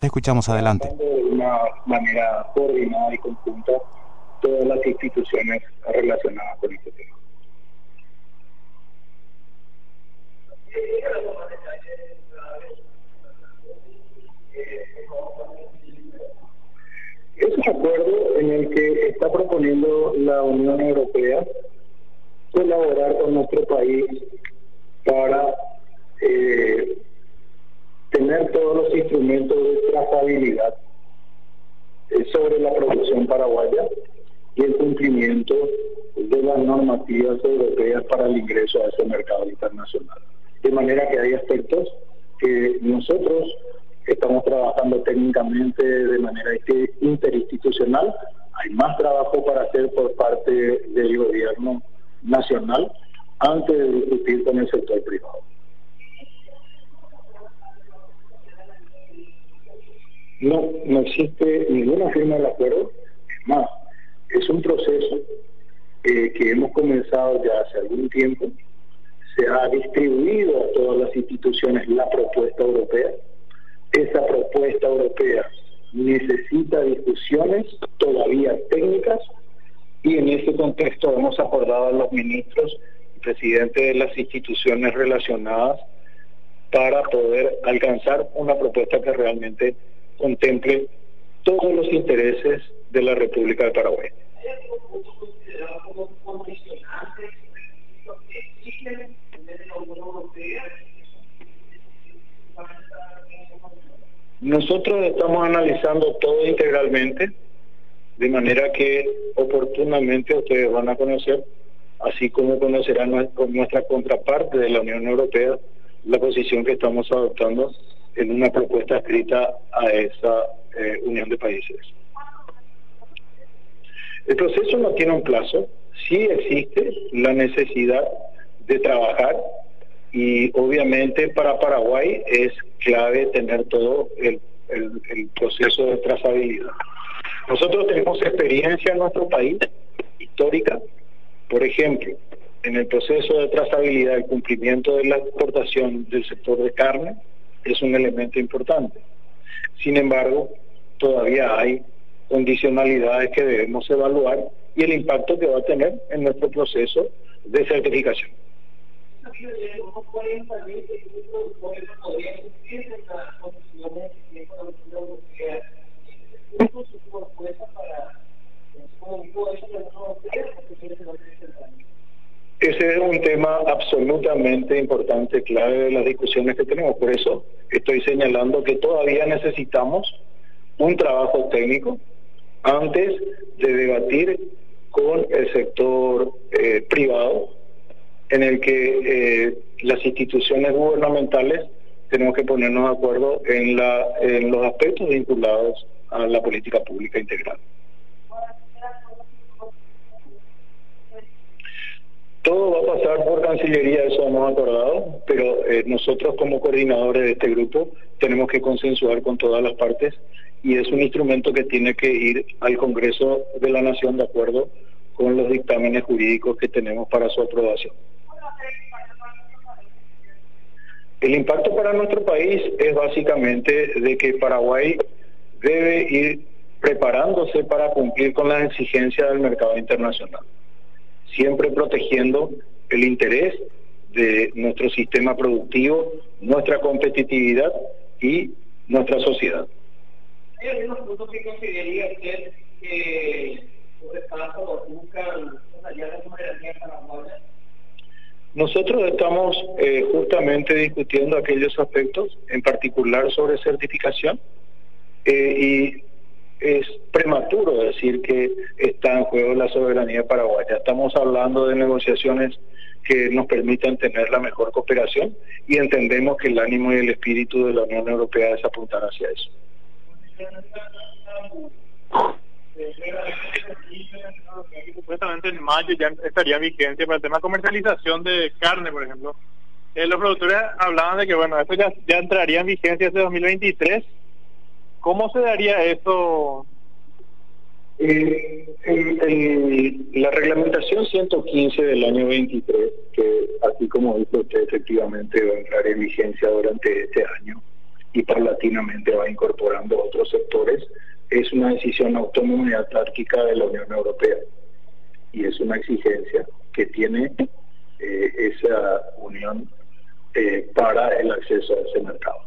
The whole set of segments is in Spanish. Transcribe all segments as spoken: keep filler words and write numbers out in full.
escuchamos, adelante. De una manera coordinada y conjunta todas las instituciones relacionadas con este tema. Es un acuerdo en el que está proponiendo la Unión Europea colaborar con nuestro país para eh, tener todos los instrumentos de trazabilidad eh, sobre la producción paraguaya y el cumplimiento de las normativas europeas para el ingreso a ese mercado internacional. De manera que hay aspectos que nosotros estamos trabajando técnicamente de manera interinstitucional. Hay más trabajo para hacer por parte del gobierno nacional antes de discutir con el sector privado. No, no existe ninguna firma del acuerdo. Es más, es un proceso eh, que hemos comenzado ya hace algún tiempo. Se ha distribuido a todas las instituciones la propuesta europea. Esa propuesta europea necesita discusiones todavía técnicas y en ese contexto hemos acordado a los ministros y presidentes de las instituciones relacionadas para poder alcanzar una propuesta que realmente contemple todos los intereses de la República de Paraguay. Nosotros estamos analizando todo integralmente, de manera que oportunamente ustedes van a conocer, así como conocerán nuestra contraparte de la Unión Europea, la posición que estamos adoptando en una propuesta escrita a esa eh, unión de países. El proceso no tiene un plazo, sí existe la necesidad de trabajar y obviamente para Paraguay es clave tener todo el, el, el proceso de trazabilidad. Nosotros tenemos experiencia en nuestro país, histórica, por ejemplo, en el proceso de trazabilidad, el cumplimiento de la exportación del sector de carne es un elemento importante. Sin embargo, todavía hay condicionalidades que debemos evaluar y el impacto que va a tener en nuestro proceso de certificación. Ese es un tema absolutamente importante, clave de las discusiones que tenemos. Por eso estoy señalando que todavía necesitamos un trabajo técnico antes de debatir con el sector eh, privado, en el que eh, las instituciones gubernamentales tenemos que ponernos de acuerdo en, la, en los aspectos vinculados a la política pública integral. Todo va a pasar por Cancillería, eso hemos acordado, pero eh, nosotros como coordinadores de este grupo tenemos que consensuar con todas las partes y es un instrumento que tiene que ir al Congreso de la Nación de acuerdo con los dictámenes jurídicos que tenemos para su aprobación. El impacto para nuestro país es básicamente de que Paraguay debe ir preparándose para cumplir con las exigencias del mercado internacional, siempre protegiendo el interés de nuestro sistema productivo, nuestra competitividad y nuestra sociedad. ¿Hay algunos puntos que consideraría usted que sobrepasan o buscan allá de la soberanía paraguaya? Nosotros estamos eh, justamente discutiendo aquellos aspectos, en particular sobre certificación, eh, y es prematuro decir que está en juego la soberanía paraguaya. Estamos hablando de negociaciones que nos permitan tener la mejor cooperación y entendemos que el ánimo y el espíritu de la Unión Europea es apuntar hacia eso. Supuestamente en mayo ya estaría vigencia para el tema de comercialización de carne, por ejemplo. Eh, los productores hablaban de que, bueno, esto ya, ya entraría en vigencia hace dos mil veintitrés. ¿Cómo se daría eso? Eh, el, el, la reglamentación ciento quince del año veintitrés, que así como dice usted, efectivamente va a entrar en vigencia durante este año, y paulatinamente va incorporando otros sectores, es una decisión autónoma y autárquica de la Unión Europea. Y es una exigencia que tiene eh, esa unión eh, para el acceso a ese mercado.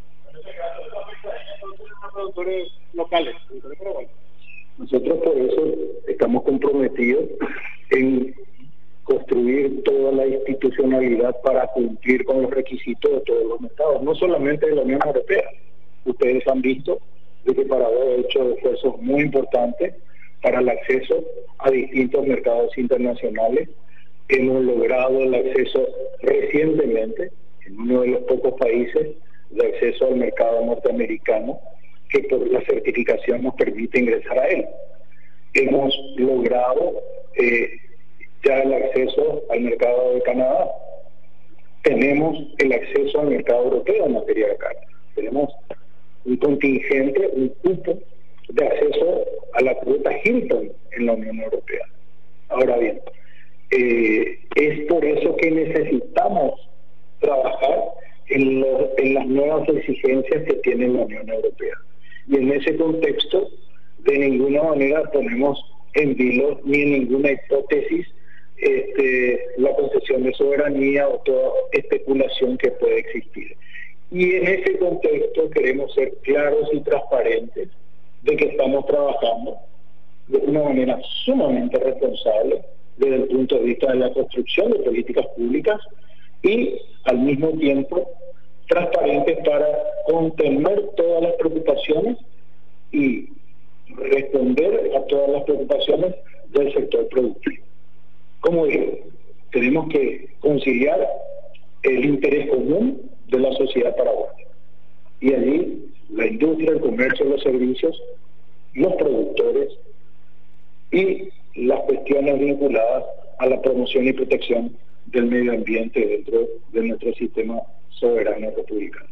Productores locales. Nosotros por eso estamos comprometidos en construir toda la institucionalidad para cumplir con los requisitos de todos los mercados, no solamente de la Unión Europea. Ustedes han visto de que Paraguay ha hecho esfuerzos muy importantes para el acceso a distintos mercados internacionales. Hemos logrado el acceso recientemente en uno de los pocos países de acceso al mercado norteamericano, que por la certificación nos permite ingresar a él. Hemos logrado eh, ya el acceso al mercado de Canadá. Tenemos el acceso al mercado europeo en materia de carne. Tenemos un contingente, un cupo de acceso a la cuota Hilton en la Unión Europea. Ahora bien, eh, es por eso que necesitamos trabajar en, lo, en las nuevas exigencias que tiene la Unión Europea. Y en ese contexto, de ninguna manera ponemos en vilo ni en ninguna hipótesis este, la concesión de soberanía o toda especulación que puede existir. Y en ese contexto queremos ser claros y transparentes de que estamos trabajando de una manera sumamente responsable desde el punto de vista de la construcción de políticas públicas y al mismo tiempo transparentes para contener todas las preocupaciones y responder a todas las preocupaciones del sector productivo. Como digo, tenemos que conciliar el interés común de la sociedad paraguaya. Y allí la industria, el comercio, los servicios, los productores y las cuestiones vinculadas a la promoción y protección del medio ambiente dentro de nuestro sistema soberano republicano.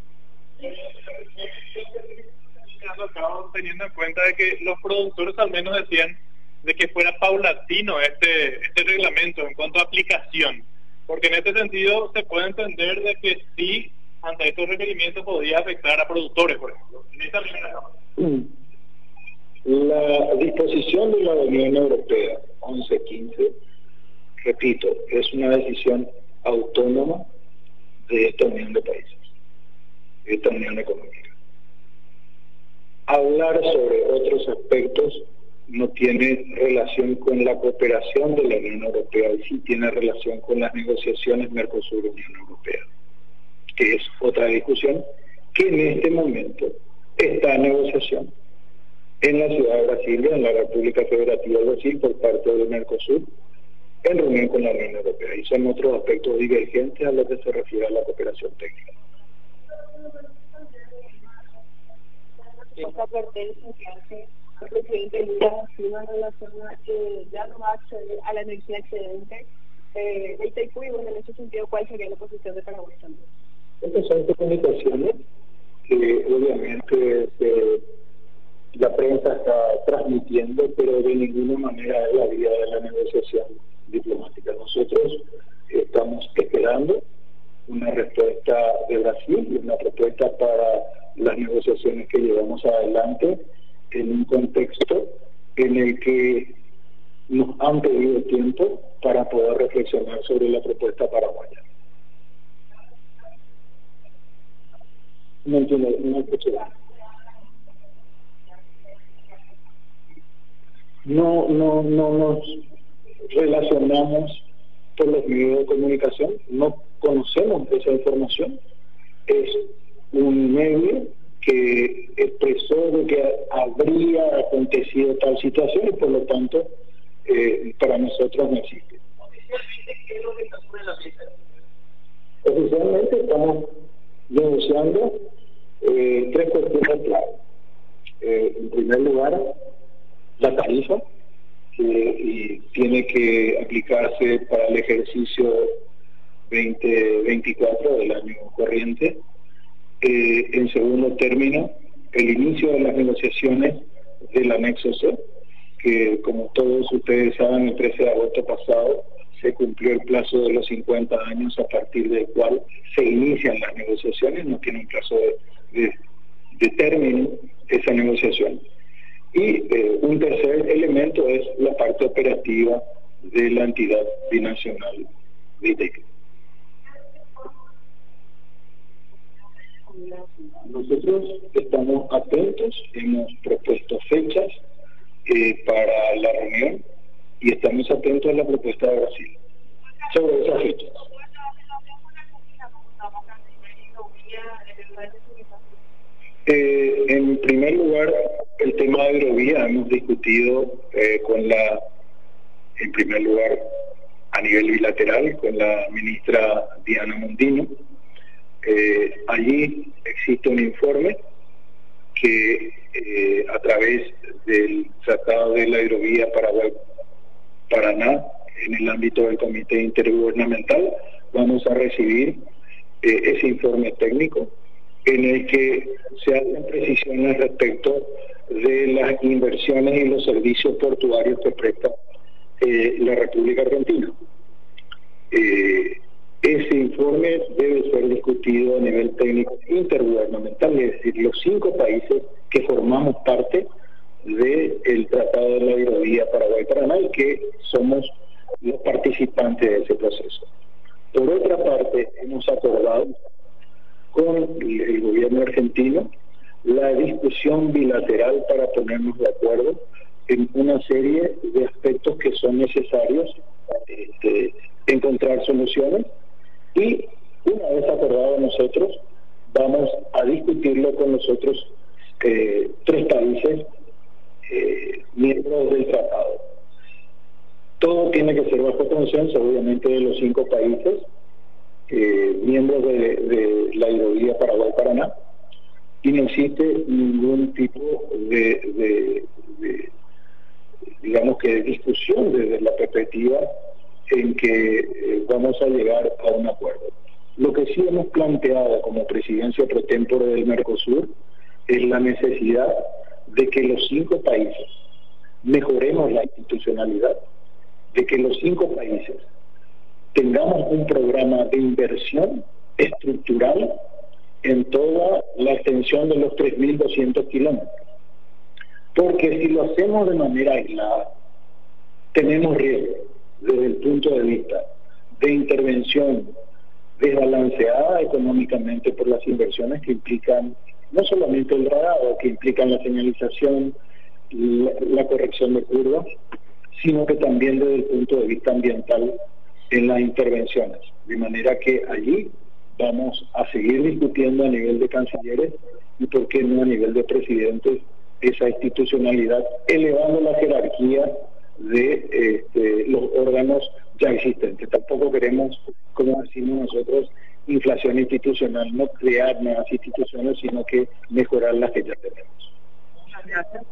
Teniendo en cuenta de que los productores al menos decían de que fuera paulatino este, este reglamento en cuanto a aplicación, porque en este sentido se puede entender de que sí, ante estos requerimientos podría afectar a productores, por ejemplo. En esta primera... La disposición de la Unión Europea once quince, repito, es una decisión autónoma de esta unión de países, de esta unión económica. Hablar sobre otros aspectos no tiene relación con la cooperación de la Unión Europea, y sí tiene relación con las negociaciones Mercosur-Unión Europea, que es otra discusión que en este momento está en negociación en la ciudad de Brasilia, en la República Federativa de Brasil, por parte del Mercosur, en reunión con la Unión Europea. Y son otros aspectos divergentes a lo que se refiere a la cooperación técnica. Esta advertencia que hace el presidente Lula en relación a que ya no va a acceder a la energía excedente eh, de Itaipú, y bueno, en ese sentido, ¿cuál sería la posición de Paraguay también? Estas son comunicaciones que obviamente se, la prensa está transmitiendo, pero de ninguna manera es la vía de la negociación diplomática. Nosotros estamos esperando una respuesta de Brasil y una propuesta para las negociaciones que llevamos adelante en un contexto en el que nos han pedido tiempo para poder reflexionar sobre la propuesta paraguaya. No entiendo, no escuché. No, no, no nos relacionamos por los medios de comunicación, no conocemos esa información. Es un medio que expresó de que habría acontecido tal situación y por lo tanto eh, para nosotros no existe. Oficialmente, ¿qué es lo que está sobre la mesa? Oficialmente estamos denunciando eh, tres cuestiones claves. Eh, en primer lugar, la tarifa que y tiene que aplicarse para el ejercicio veinte veinticuatro del año corriente. Eh, en segundo término, el inicio de las negociaciones del anexo C, que como todos ustedes saben, el trece de agosto pasado se cumplió el plazo de los cincuenta años a partir del cual se inician las negociaciones, no tiene un plazo de, de, determine esa negociación. Y eh, un tercer elemento es la parte operativa de la entidad binacional de Itaipú. Nosotros estamos atentos, hemos propuesto fechas eh, para la reunión y estamos atentos a la propuesta de Brasil sobre esas fechas. Eh, en primer lugar, el tema de hidrovía hemos discutido eh, con la, en primer lugar, a nivel bilateral, con la ministra Diana Mondino. Eh, allí existe un informe que eh, a través del Tratado de la Hidrovía Paraguay-Paraná, en el ámbito del Comité Intergubernamental, vamos a recibir eh, ese informe técnico en el que se hacen precisiones respecto de las inversiones y los servicios portuarios que presta eh, la República Argentina. Eh, ese informe debe ser discutido a nivel técnico intergubernamental, es decir, los cinco países que formamos parte del Tratado de la Hidrovía Paraguay-Paraná y que somos los participantes de ese proceso. Por otra parte, hemos acordado con el gobierno argentino la discusión bilateral para ponernos de acuerdo en una serie de aspectos que son necesarios este, encontrar soluciones, y una vez acordado nosotros vamos a discutirlo con los otros eh, tres países eh, miembros del tratado. Todo tiene que ser bajo consenso, obviamente, de los cinco países Eh, miembros de, de la hidrovía Paraguay-Paraná, y no existe ningún tipo de, de, de digamos que de discusión desde la perspectiva en que eh, vamos a llegar a un acuerdo. Lo que sí hemos planteado como presidencia pro tempore del Mercosur es la necesidad de que los cinco países mejoremos la institucionalidad, de que los cinco países tengamos un programa de inversión estructural en toda la extensión de los tres mil doscientos kilómetros. Porque si lo hacemos de manera aislada, tenemos riesgo desde el punto de vista de intervención desbalanceada económicamente por las inversiones que implican no solamente el radar, que implican la señalización, la, la corrección de curvas, sino que también desde el punto de vista ambiental en las intervenciones, de manera que allí vamos a seguir discutiendo a nivel de cancilleres y por qué no a nivel de presidentes esa institucionalidad, elevando la jerarquía de este, los órganos ya existentes. Tampoco queremos, como decimos nosotros, inflación institucional, no crear nuevas instituciones, sino que mejorar las que ya tenemos. Gracias.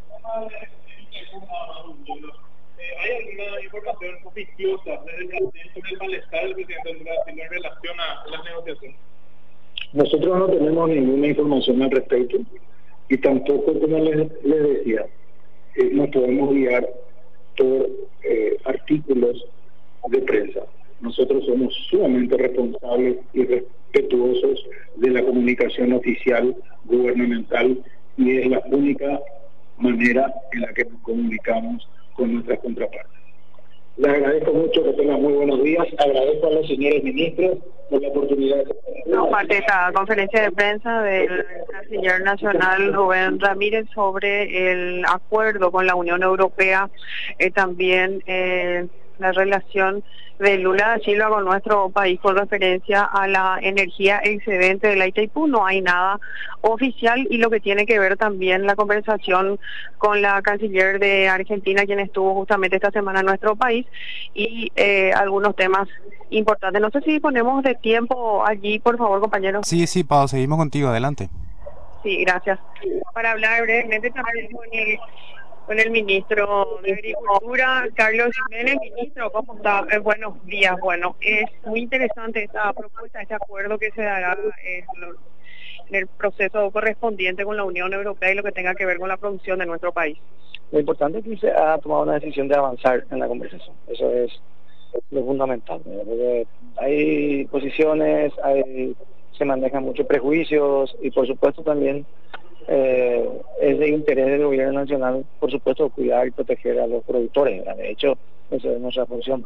¿Hay alguna información oficiosa desde el Brasil sobre el malestar del presidente del Brasil en relación a las negociaciones? Nosotros no tenemos ninguna información al respecto y tampoco, como les, les decía, eh, nos podemos guiar por eh, artículos de prensa. Nosotros somos sumamente responsables y respetuosos de la comunicación oficial gubernamental y es la única manera en la que nos comunicamos con nuestras contrapartes. Les agradezco mucho, que tengan muy buenos días. Agradezco a los señores ministros por la oportunidad. No, parte de esta conferencia de prensa del canciller nacional Rubén Ramírez sobre el acuerdo con la Unión Europea, eh, también eh, la relación de Lula da Silva con nuestro país con referencia a la energía excedente de la Itaipú. No hay nada oficial, y lo que tiene que ver también la conversación con la canciller de Argentina, quien estuvo justamente esta semana en nuestro país, y eh, algunos temas importantes. No sé si disponemos de tiempo allí, por favor, compañeros. Sí, sí, Pau, seguimos contigo, adelante. Sí, gracias. Para hablar brevemente también con el con el ministro de Agricultura, Carlos Jiménez. Ministro, ¿cómo está? Eh, buenos días. Bueno, es muy interesante esta propuesta, este acuerdo que se dará en, lo, en el proceso correspondiente con la Unión Europea y lo que tenga que ver con la producción de nuestro país. Lo importante es que se ha tomado una decisión de avanzar en la conversación. Eso es lo fundamental, ¿verdad? Porque hay posiciones, hay se manejan muchos prejuicios y por supuesto también eh, es de interés del gobierno nacional, por supuesto, cuidar y proteger a los productores, ¿verdad? De hecho, esa es nuestra función.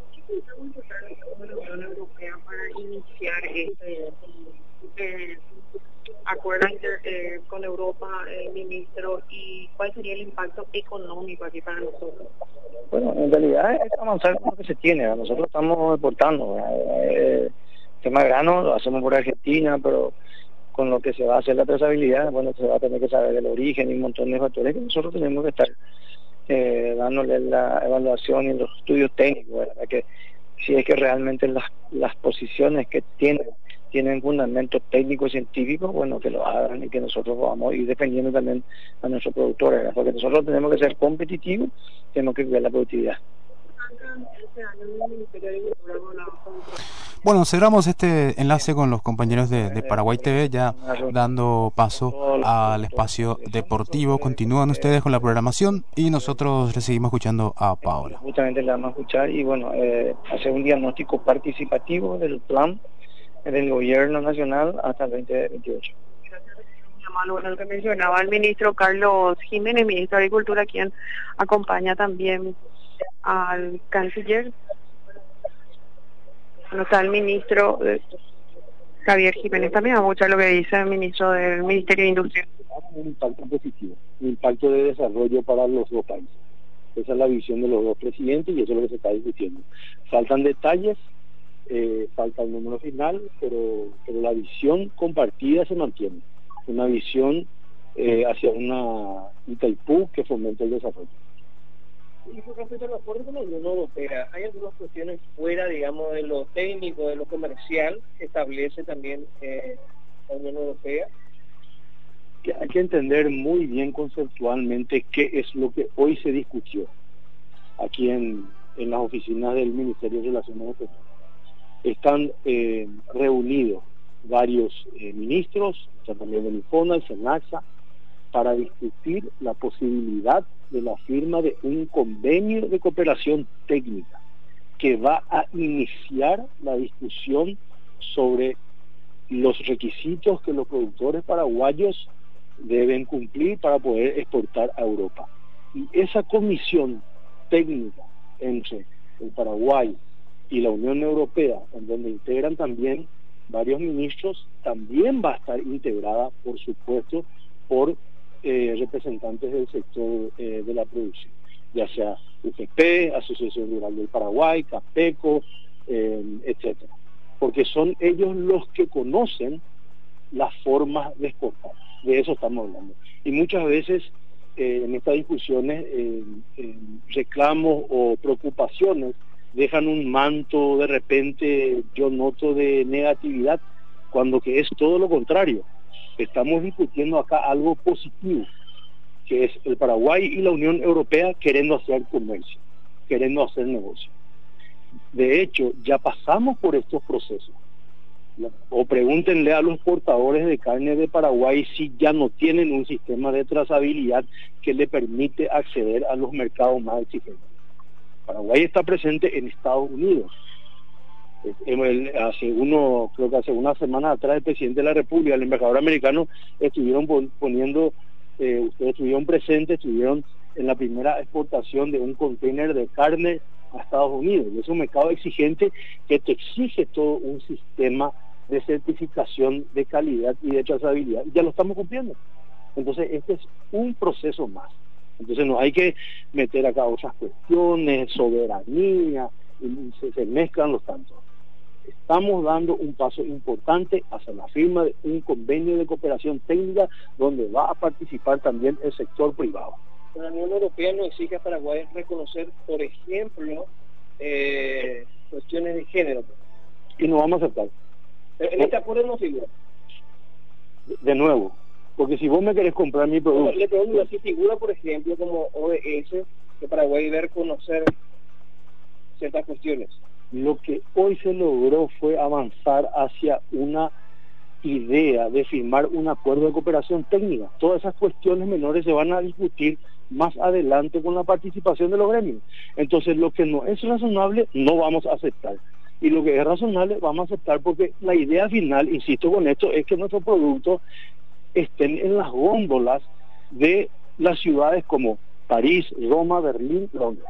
La Unión Europea para iniciar este eh, acuerdo inter, eh, con Europa, eh, ministro, y cuál sería el impacto económico aquí para nosotros. Bueno, en realidad es avanzar con lo que se tiene, ¿verdad? Nosotros estamos exportando, eh, tema grano lo hacemos por Argentina, pero con lo que se va a hacer la trazabilidad, bueno, se va a tener que saber el origen y un montón de factores que nosotros tenemos que estar eh, dándole la evaluación y los estudios técnicos, ¿verdad? Que si es que realmente las, las posiciones que tienen tienen fundamentos técnicos y científicos, bueno, que lo hagan y que nosotros vamos a ir defendiendo también a nuestros productores, ¿verdad? Porque nosotros tenemos que ser competitivos, tenemos que cuidar la productividad. Bueno, cerramos este enlace con los compañeros de, de Paraguay T V, ya dando paso al espacio deportivo. Continúan ustedes con la programación y nosotros le seguimos escuchando a Paola. Justamente la vamos a escuchar y bueno, eh, hacer un diagnóstico participativo del plan del gobierno nacional hasta el veinte veintiocho. Bueno, lo que mencionaba el ministro Carlos Jiménez, ministro de Agricultura, quien acompaña también al canciller. Bueno, está el ministro eh, Javier Jiménez también. Vamos a escuchar lo que dice el ministro del Ministerio de Industria. Un impacto positivo, un impacto de desarrollo para los dos países. Esa es la visión de los dos presidentes y eso es lo que se está discutiendo. Faltan detalles, eh, falta el número final, pero, pero la visión compartida se mantiene. Una visión eh, hacia una Itaipú que fomente el desarrollo. Y con respecto al acuerdo con la Unión Europea, ¿hay algunas cuestiones fuera, digamos, de lo técnico, de lo comercial, que establece también eh, la Unión Europea? Que hay que entender muy bien conceptualmente qué es lo que hoy se discutió aquí en, en las oficinas del Ministerio de Relaciones Exteriores. Están eh, reunidos varios eh, ministros, también del INFONA, el SENASA, para discutir la posibilidad de la firma de un convenio de cooperación técnica que va a iniciar la discusión sobre los requisitos que los productores paraguayos deben cumplir para poder exportar a Europa. Y esa comisión técnica entre el Paraguay y la Unión Europea, en donde integran también varios ministros, también va a estar integrada, por supuesto, por eh, representantes del sector eh, de la producción, ya sea U G P, Asociación Rural del Paraguay, CAPECO, eh, etcétera, porque son ellos los que conocen las formas de exportar. De eso estamos hablando. Y muchas veces eh, en estas discusiones eh, eh, reclamos o preocupaciones dejan un manto, de repente yo noto, de negatividad, cuando que es todo lo contrario. Estamos discutiendo acá algo positivo, que es el Paraguay y la Unión Europea queriendo hacer comercio, queriendo hacer negocio. De hecho, ya pasamos por estos procesos. O pregúntenle a los portadores de carne de Paraguay si ya no tienen un sistema de trazabilidad que le permite acceder a los mercados más exigentes. Paraguay está presente en Estados Unidos. Hace uno, creo que hace una semana atrás, el presidente de la República, el embajador americano, estuvieron poniendo, eh, ustedes estuvieron presentes, estuvieron en la primera exportación de un container de carne a Estados Unidos. Es un mercado exigente que te exige todo un sistema de certificación de calidad y de trazabilidad. Y ya lo estamos cumpliendo. Entonces, este es un proceso más. Entonces, no hay que meter acá otras cuestiones, soberanía, y se, se mezclan los tantos. Estamos dando un paso importante hacia la firma de un convenio de cooperación técnica donde va a participar también el sector privado. La Unión Europea no exige a Paraguay reconocer, por ejemplo, eh, cuestiones de género. Y no vamos a aceptar. En este acuerdo no figura. De, de nuevo, porque si vos me querés comprar mi producto... Bueno, le pregunto si figura, por ejemplo, como O B S, que Paraguay debe reconocer ciertas cuestiones. Lo que hoy se logró fue avanzar hacia una idea de firmar un acuerdo de cooperación técnica. Todas esas cuestiones menores se van a discutir más adelante con la participación de los gremios. Entonces, lo que no es razonable no vamos a aceptar. y lo que es razonable vamos a aceptar, porque la idea final, insisto con esto, es que nuestros productos estén en las góndolas de las ciudades como París, Roma, Berlín, Londres.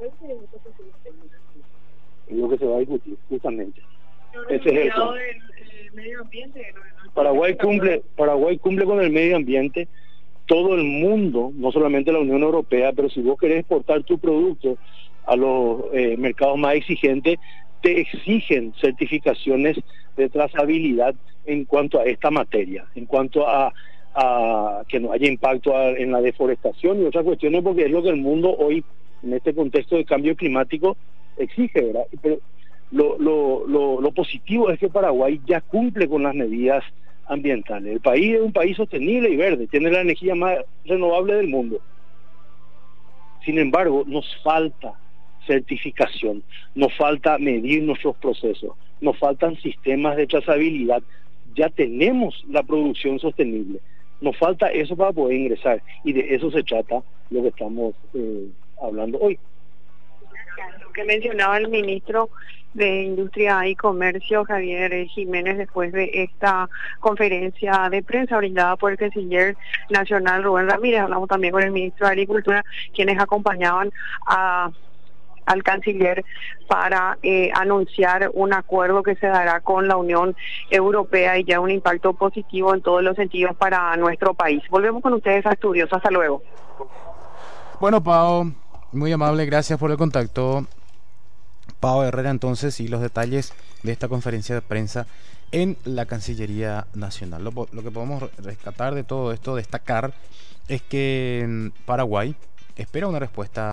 Es lo que se va a discutir, justamente. Ese es eso. Paraguay cumple, Paraguay cumple con el medio ambiente. Todo el mundo, no solamente la Unión Europea, pero si vos querés exportar tu producto a los eh, mercados más exigentes, te exigen certificaciones de trazabilidad en cuanto a esta materia, en cuanto a, a que no haya impacto a, en la deforestación y otras cuestiones, porque es lo que el mundo hoy, en este contexto de cambio climático, exige, ¿verdad? Pero lo, lo, lo, lo positivo es que Paraguay ya cumple con las medidas ambientales. El país es un país sostenible y verde, tiene la energía más renovable del mundo. Sin embargo, nos falta certificación, nos falta medir nuestros procesos, nos faltan sistemas de trazabilidad. Ya tenemos la producción sostenible, nos falta eso para poder ingresar, y de eso se trata lo que estamos eh, hablando hoy. Lo que mencionaba el ministro de Industria y Comercio, Javier Jiménez, después de esta conferencia de prensa brindada por el canciller nacional Rubén Ramírez. Hablamos también con el ministro de Agricultura, quienes acompañaban a al canciller para eh, anunciar un acuerdo que se dará con la Unión Europea y ya un impacto positivo en todos los sentidos para nuestro país. Volvemos con ustedes a Estudios. Hasta luego. Bueno, Pau, muy amable, gracias por el contacto. Pau Herrera, entonces, y los detalles de esta conferencia de prensa en la Cancillería Nacional. Lo, lo que podemos rescatar de todo esto, destacar, es que Paraguay espera una respuesta